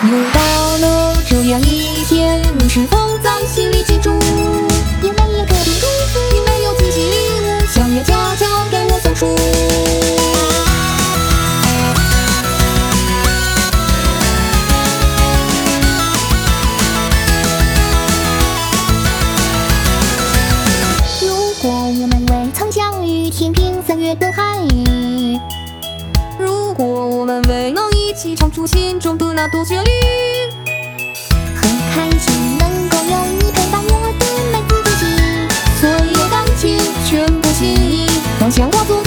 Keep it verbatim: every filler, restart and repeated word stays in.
又到了这样一天，你是否在心里记住？ 有没有特别祝福？ 你没有惊喜礼物，想要家家给我送出。 如果我们未曾相遇，天平三月的海域。 如果我们未能一起唱出心中的那朵旋律， 很开心能够有你陪伴我的每次旅行， 所有感情全部心意都向我做。